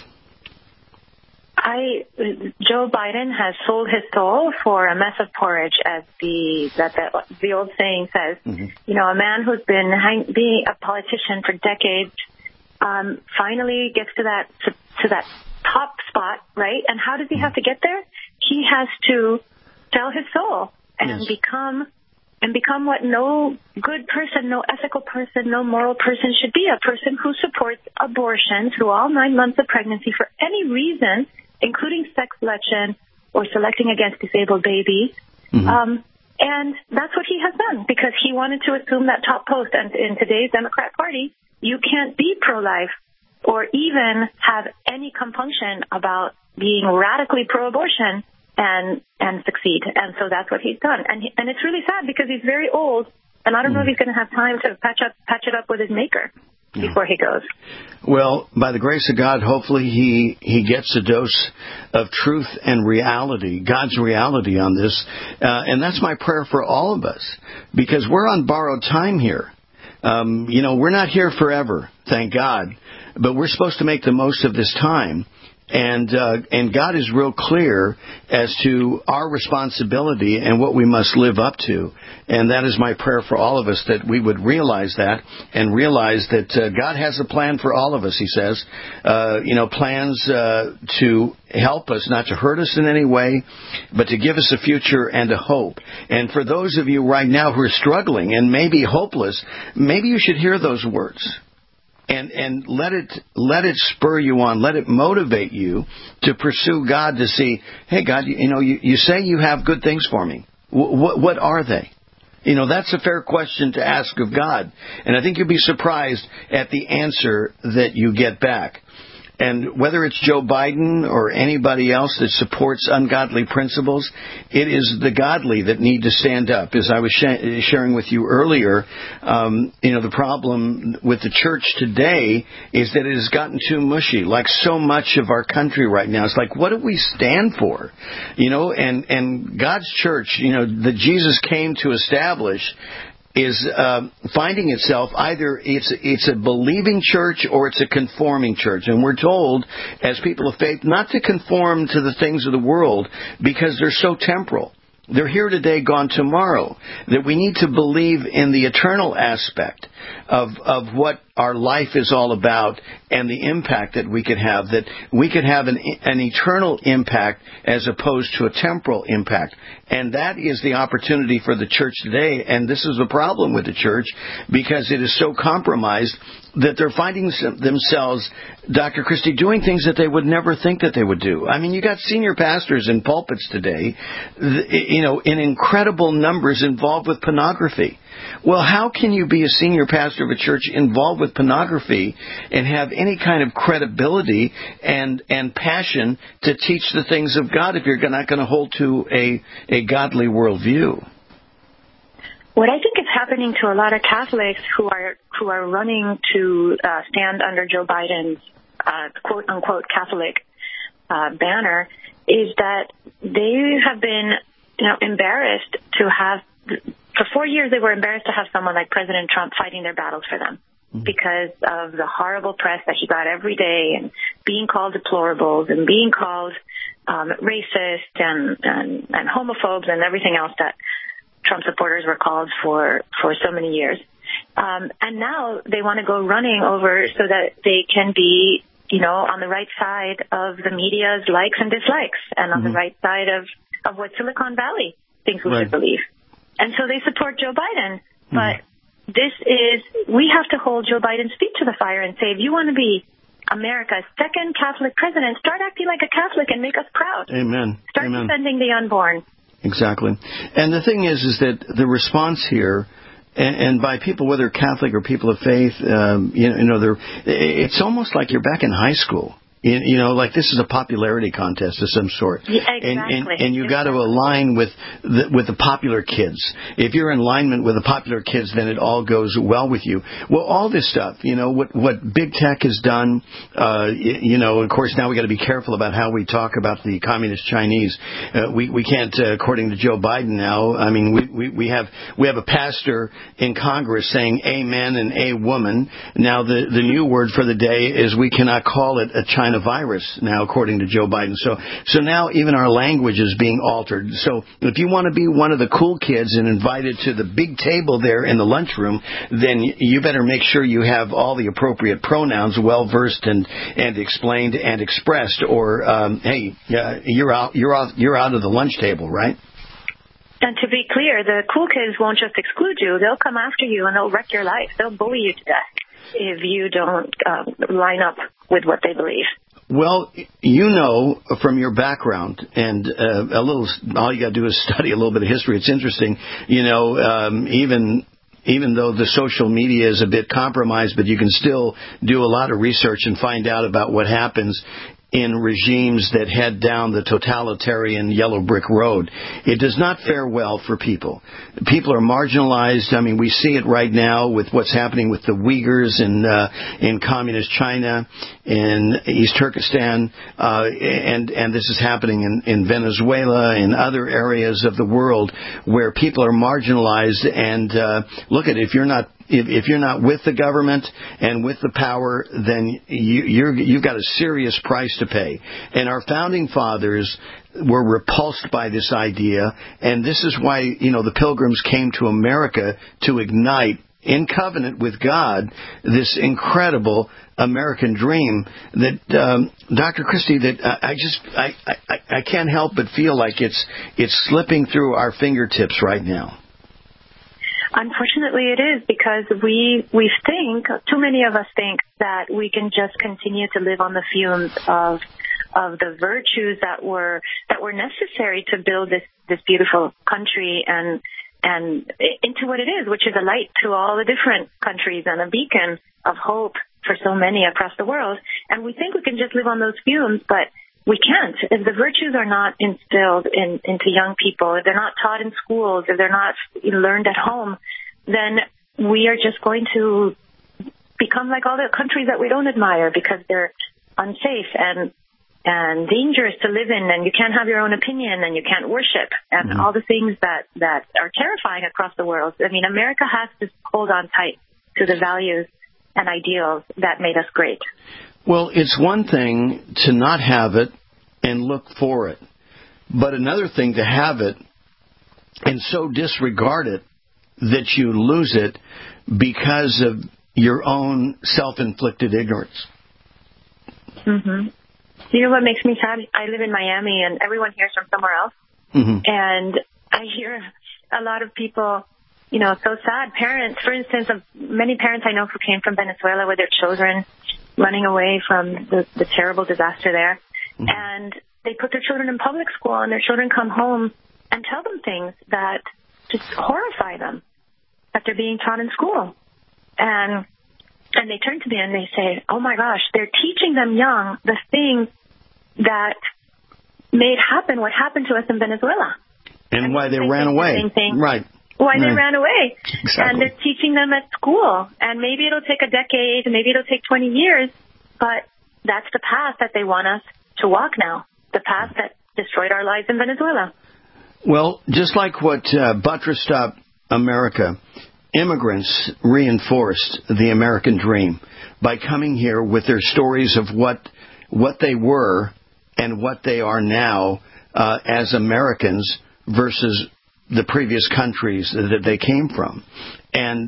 Joe Biden has sold his soul for a mess of porridge, as the old saying says. Mm-hmm. A man who's been being a politician for decades finally gets to that top spot, right? And how does he have to get there? He has to sell his soul and become what no good person, no ethical person, no moral person should be, a person who supports abortion through all 9 months of pregnancy for any reason, including sex selection or selecting against disabled babies. Mm-hmm. And that's what he has done because he wanted to assume that top post. And in today's Democrat Party, you can't be pro-life or even have any compunction about being radically pro-abortion and succeed. And so that's what he's done. And it's really sad because he's very old, and I don't know if he's going to have time to patch it up with his maker before he goes. Well, by the grace of God, hopefully he gets a dose of truth and reality, God's reality on this. And that's my prayer for all of us, because we're on borrowed time here. We're not here forever, thank God, but we're supposed to make the most of this time. And God is real clear as to our responsibility and what we must live up to. And that is my prayer for all of us, that we would realize that and realize that God has a plan for all of us, he says. Plans to help us, not to hurt us in any way, but to give us a future and a hope. And for those of you right now who are struggling and maybe hopeless, maybe you should hear those words. And let it spur you on. Let it motivate you to pursue God, to see, hey, God, you say you have good things for me. What are they? That's a fair question to ask of God. And I think you'll be surprised at the answer that you get back. And whether it's Joe Biden or anybody else that supports ungodly principles, it is the godly that need to stand up. As I was sharing with you earlier, the problem with the church today is that it has gotten too mushy, like so much of our country right now. It's like, what do we stand for? And God's church, that Jesus came to establish, is finding itself either it's a believing church or it's a conforming church. And we're told, as people of faith, not to conform to the things of the world because they're so temporal. They're here today, gone tomorrow. That we need to believe in the eternal aspect of what our life is all about and the impact that we could have, that we could have an eternal impact as opposed to a temporal impact. And that is the opportunity for the church today. And this is the problem with the church, because it is so compromised that they're finding themselves, Dr. Christie, doing things that they would never think that they would do. I mean, you got senior pastors in pulpits today, in incredible numbers involved with pornography. Well, how can you be a senior pastor of a church involved with pornography and have any kind of credibility and passion to teach the things of God if you're not going to hold to a godly worldview? What I think is happening to a lot of Catholics who are running to stand under Joe Biden's quote unquote Catholic banner is that they have been embarrassed to have. For 4 years, they were embarrassed to have someone like President Trump fighting their battles for them because of the horrible press that he got every day, and being called deplorables and being called racist and homophobes and everything else that Trump supporters were called for so many years. And now they want to go running over so that they can be, on the right side of the media's likes and dislikes, and on the right side of what Silicon Valley thinks we should believe. And so they support Joe Biden. But we have to hold Joe Biden's feet to the fire and say, if you want to be America's second Catholic president, start acting like a Catholic and make us proud. Amen. Start defending the unborn. Exactly. And the thing is that the response here, and by people, whether Catholic or people of faith, it's almost like you're back in high school. Like this is a popularity contest of some sort. Yeah, exactly. And you got to align with the popular kids. If you're in alignment with the popular kids, then it all goes well with you. Well, all this stuff, what big tech has done, of course, now we got to be careful about how we talk about the communist Chinese. We can't, according to Joe Biden now, I mean, we have a pastor in Congress saying amen and a woman. Now, the new word for the day is we cannot call it a China virus now, according to Joe Biden. So now even our language is being altered. So if you want to be one of the cool kids and invited to the big table there in the lunchroom, then you better make sure you have all the appropriate pronouns well versed and explained and expressed, or hey, you're out of the lunch table, right? And to be clear, the cool kids won't just exclude you; they'll come after you and they'll wreck your life. They'll bully you to death if you don't line up with what they believe. Well, from your background and all you got to do is study a little bit of history. It's interesting, even though the social media is a bit compromised, but you can still do a lot of research and find out about what happens in regimes that head down the totalitarian yellow brick road. It does not fare well for people. People are marginalized. I mean, we see it right now with what's happening with the Uyghurs in communist China, in East Turkestan, and this is happening in Venezuela, in other areas of the world where people are marginalized. And look at it, if you're not if you're not with the government and with the power, then you've got a serious price to pay. And our founding fathers were repulsed by this idea, and this is why, the Pilgrims came to America to ignite, in covenant with God, this incredible American dream that, Dr. Christie, that I can't help but feel like it's slipping through our fingertips right now. Unfortunately, it is, because we think, too many of us think, that we can just continue to live on the fumes of the virtues that were necessary to build this beautiful country and into what it is, which is a light to all the different countries and a beacon of hope for so many across the world. And we think we can just live on those fumes, but we can't. If the virtues are not instilled into young people, if they're not taught in schools, if they're not learned at home, then we are just going to become like all the countries that we don't admire, because they're unsafe and dangerous to live in, and you can't have your own opinion, and you can't worship, and all the things that are terrifying across the world. I mean, America has to hold on tight to the values and ideals that made us great. Well, it's one thing to not have it and look for it, but another thing to have it and so disregard it that you lose it because of your own self-inflicted ignorance. Mm-hmm. You know what makes me sad? I live in Miami, and everyone hears from somewhere else. Mm-hmm. And I hear a lot of people, so sad. Parents, for instance, many parents I know who came from Venezuela with their children running away from the terrible disaster there. Mm-hmm. And they put their children in public school, and their children come home and tell them things that just horrify them, that they're being taught in school. And they turn to me and they say, oh my gosh, they're teaching them young the things that made happen what happened to us in Venezuela. And why they ran away. Right. Why they ran away. Exactly. And they're teaching them at school. And maybe it'll take a decade, maybe it'll take 20 years, but that's the path that they want us to walk now, the path that destroyed our lives in Venezuela. Well, just like what buttressed up America, immigrants reinforced the American dream by coming here with their stories of what they were and what they are now as Americans versus the previous countries that they came from. And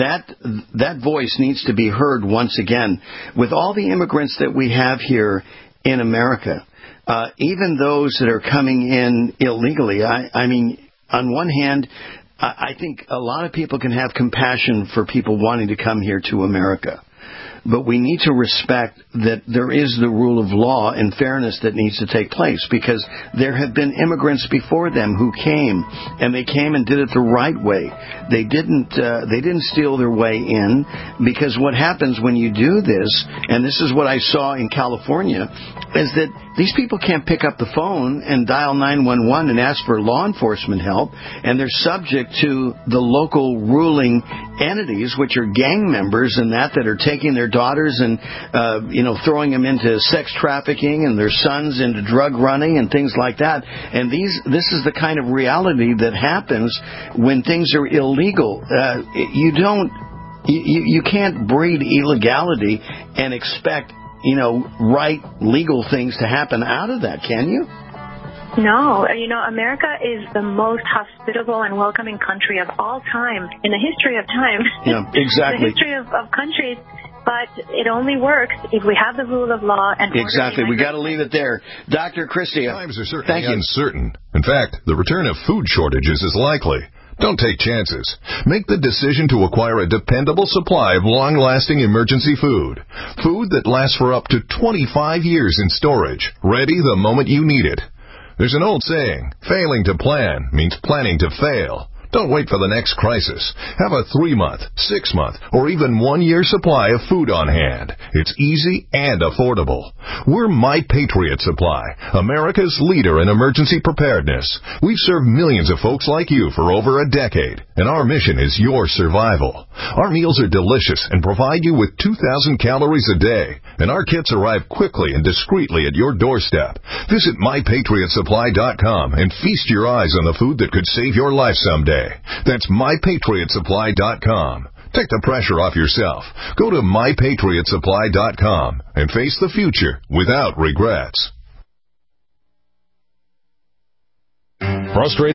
that voice needs to be heard once again. With all the immigrants that we have here in America, even those that are coming in illegally, I mean, on one hand, I think a lot of people can have compassion for people wanting to come here to America. But we need to respect that there is the rule of law and fairness that needs to take place, because there have been immigrants before them who came, and they came and did it the right way. They didn't steal their way in, because what happens when you do this, and this is what I saw in California, is that these people can't pick up the phone and dial 911 and ask for law enforcement help, and they're subject to the local ruling entities, which are gang members and that are taking their daughters and throwing them into sex trafficking and their sons into drug running and things like that. And this is the kind of reality that happens when things are illegal. You can't breed illegality and expect right legal things to happen out of that, can you? No. America is the most hospitable and welcoming country of all time, in the history of time. Yeah, exactly. The history of countries. But it only works if we have the rule of law and exactly. We got to leave it there. Dr. Christie. Times are certainly uncertain. In fact, the return of food shortages is likely. Don't take chances. Make the decision to acquire a dependable supply of long-lasting emergency food. Food that lasts for up to 25 years in storage, ready the moment you need it. There's an old saying, failing to plan means planning to fail. Don't wait for the next crisis. Have a 3-month, 6-month, or even 1-year supply of food on hand. It's easy and affordable. We're My Patriot Supply, America's leader in emergency preparedness. We've served millions of folks like you for over a decade, and our mission is your survival. Our meals are delicious and provide you with 2,000 calories a day, and our kits arrive quickly and discreetly at your doorstep. Visit MyPatriotSupply.com and feast your eyes on the food that could save your life someday. That's MyPatriotSupply.com. Take the pressure off yourself. Go to mypatriotsupply.com and face the future without regrets. Frustrated